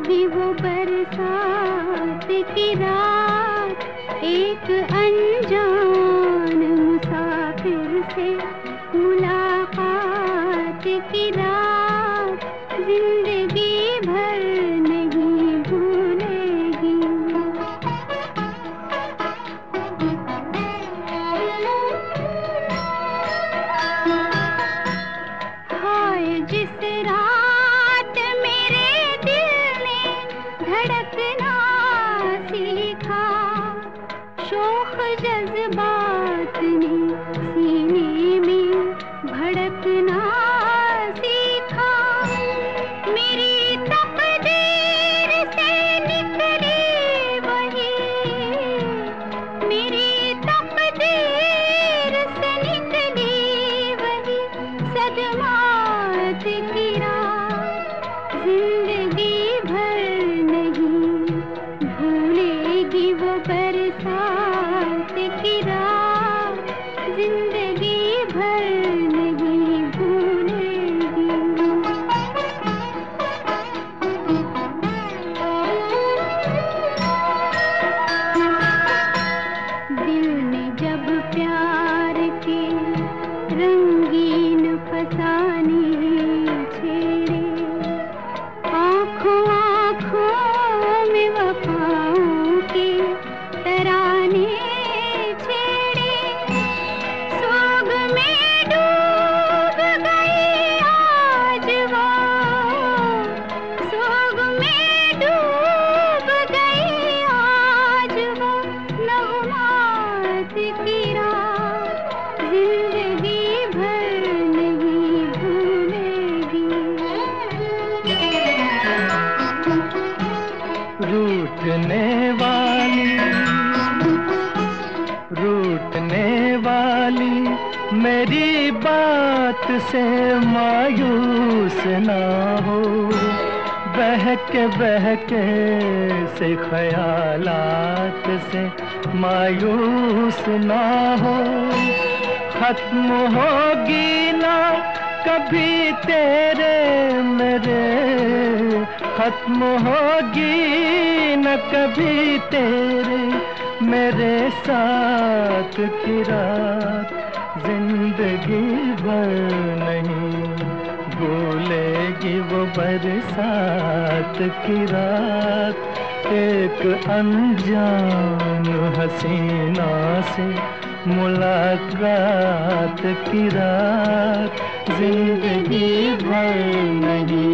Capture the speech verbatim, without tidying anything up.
भूलेगी वो बरसात की रात, एक अनजान मुसाफिर से मुलाकात की रात, जिंदगी भर नहीं भूलेगी। हाय जिस रात मेरे दिल ने धड़कना सीखा, शोख जज्बात ने सीने में भड़कना सीखा, मेरी तकदीर से निकली वही, मेरी तकदीर से निकली वही सदमात की रात, जिंदगी भर नहीं भूलेगी वो बरसात की रात, जिंदगी भर नहीं भूलेगी। दिल ने जब प्यार के रंगीन फसाने छेड़े, आँखों आँखों में वफाओं के तराने छेड़े, सोग में डूब गई आज वो, सोग में डूब गई आज वो नगमात की रात, जिंदगी भर नहीं भूलेगी। रूठने वाली रूठने वाली मेरी बात से मायूस ना हो, बहके बहके से ख्यालात से मायूस ना हो, खत्म होगी ना कभी तेरे मेरे, खत्म होगी न कभी तेरे मेरे साथ की रात, जिंदगी भर नहीं भूलेगी वो बरसात की रात, एक अनजान हसीना से मुलाकात की रात, जिंदगी भर नहीं